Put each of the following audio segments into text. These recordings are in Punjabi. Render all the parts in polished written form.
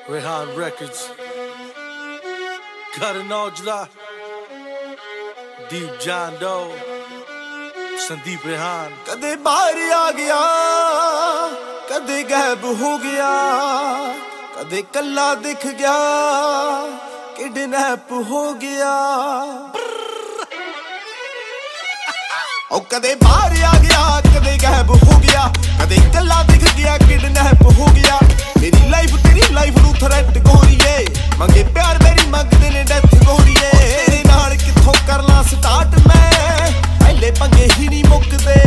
Rehan Records, Karan Aujla, Deep John Doe, Sandeep Rehan। कदे बाहर आ गया, कदे गायब हो गया, कदे कल्ला दिख गया, किडनैप हो गया। ओ कदे बाहर आ गया, कदे गायब हो गया, कदे कल्ला दिख गया, किडनैप हो गया। मेरी लाइफ तेरी लाइफ नू थ्रेट गोरीए, मंगे प्यार मेरी मंगदे ने डेथ गोरीए। तेरे नाल किथों कर ला स्टार्ट मैं, पहले पंगे ही नहीं मुकदे।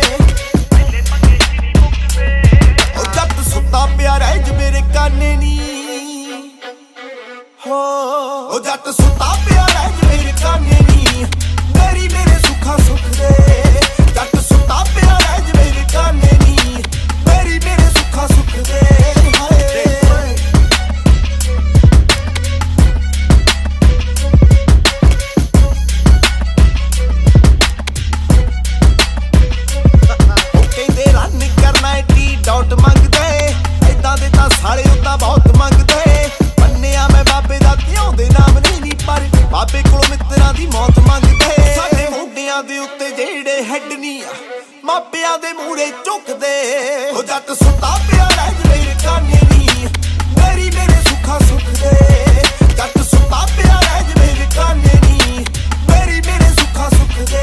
ओ जट सुत्ता पिया रह ज मेरे काने नी, हो ओ जट सुत्ता पिया रह ज मेरे काने नी, मेरी मेरे सुखा सुख दे। जट सुत्ता पिया रह ज मेरे काने नी, मेरी मेरे सुखा सुख दे। ਡਾਊਟ ਮੰਗਦੇ ਐਦਾਂ ਦੇ ਤਾਂ ਸਾਲੇ ਉਦਾਂ ਬਹੁਤ ਮੰਗਦੇ। ਮੰਨਿਆ ਮੈਂ ਬਾਬੇ ਦਾ ਧਿਆਉਂਦੇ ਨਾਮ ਨਹੀਂ ਪਰ ਬਾਬੇ ਕੋਲੋਂ ਮਿੱਤਰਾਂ ਦੀ ਮੌਤ ਮੰਗਦੇ। ਸਾਡੇ ਮੁੰਡਿਆਂ ਦੇ ਉੱਤੇ ਜਿਹੜੇ ਹੈਡ ਨਹੀਂ ਆ, ਮਾਪਿਆਂ ਦੇ ਮੂਹਰੇ ਝੁਕਦੇ। ਉਹ ਜੱਟ ਸੁੱਤਾ ਪਿਆ ਰਹਿ ਜ ਮੇਰੇ ਕਾਨੇ ਨੀ, ਮੇਰੀ ਮੇਰੇ ਸੁੱਖਾ ਸੁੱਖ ਦੇ। ਜੱਟ ਸੁੱਤਾ ਪਿਆ ਰਹਿ ਜ ਮੇਰੇ ਕਾਨੇ ਨੀ, ਮੇਰੀ ਮੇਰੇ ਸੁੱਖਾ ਸੁੱਖ ਦੇ।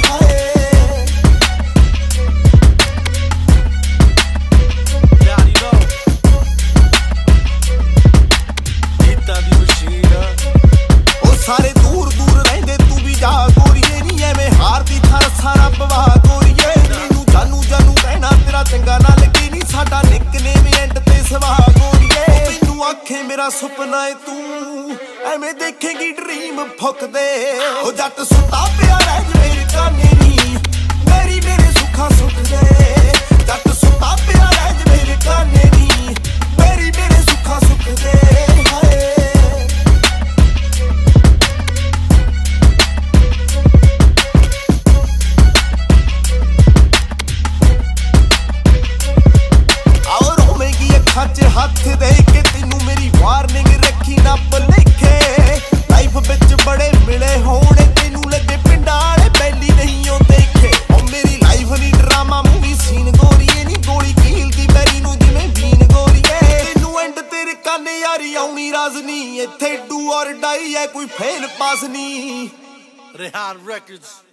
ਸਾਰੇ ਦੂਰ ਦੂਰ ਰਹਿੰਦੇ ਤੂੰ ਵੀ ਜਾ ਗੋਰੀਏ, ਨੀ ਐਵੇਂ ਹਾਰਦੀ ਥਾਂ ਸਾਰਾ ਪਵਾ ਗੋਰੀਏ। ਮੈਨੂੰ ਜਾਨੂ ਜਾਨੂ ਕਹਿਣਾ ਤੇਰਾ ਚੰਗਾ ਨਾ ਲੱਗੇ ਨੀ, ਸਾਡਾ ਨਿਕਨੇਮ ਐਂਡ ਤੇ ਸਵਾ ਗੋਰੀਏ। ਮੈਨੂੰ ਆਖੇ ਮੇਰਾ ਸੁਪਨਾ ਏ ਤੂੰ, ਐਵੇਂ ਦੇਖੇਂਗੀ ਡ੍ਰੀਮ ਫੁੱਕਦੇ। ਉਹ ਜੱਟ ਸੁੱਤਾ ਪਿਆ ਰਹਿ ਜ ਮੇਰੇ ਕਾਨੇ ਨੀ, ਮੇਰੀ ਮੇਰੇ ਸੁੱਖਾ ਸੁੱਖ ਦੇ। ਜੱਟ ਸੁੱਤਾ ਪਿਆ ਰਹਿ ਜ ਮੇਰੇ ਕਾਨੇ ਨੀ, ਮੇਰੀ ਮੇਰੇ ਸੁੱਖਾ ਸੁੱਖ ਦੇ। ਹੱਥ ਦੇ ਕੇ ਤੈਨੂੰ ਮੇਰੀ ਵਾਰਨਿੰਗ ਰੱਖੀ ਨਾ ਭੁਲੇਖੇ। ਲਾਈਫ ਵਿੱਚ ਬੜੇ ਮਿਲੇ ਹੋਣੇ ਤੈਨੂੰ ਲੱਗੇ ਪਿੰਡਾਂ ਵਾਲੇ ਪਹਿਲੀ ਨਹੀਂ ਉਹ ਦੇਖੇ। ਉਹ ਮੇਰੀ ਲਾਈਫ ਨੀ ਡਰਾਮਾ ਮੂਵੀ ਸੀਨ ਗੋਰੀਏ, ਨੀ ਗੋਲੀ ਕੀਲਦੀ ਮੈਰੀ ਨੂੰ ਜਿਵੇਂ ਬੀਨ ਗੋਰੀਏ। ਤੈਨੂੰ ਐਂਡ ਤੇਰੇ ਕੰਨ ਯਾਰੀ ਆਉਣੀ ਰਾਜ਼ ਨੀ, ਇੱਥੇ ਡੂ ਔਰ ਡਾਈ ਐ ਕੋਈ ਫੇਲ ਪਾਸ ਨੀ। Rehan Records।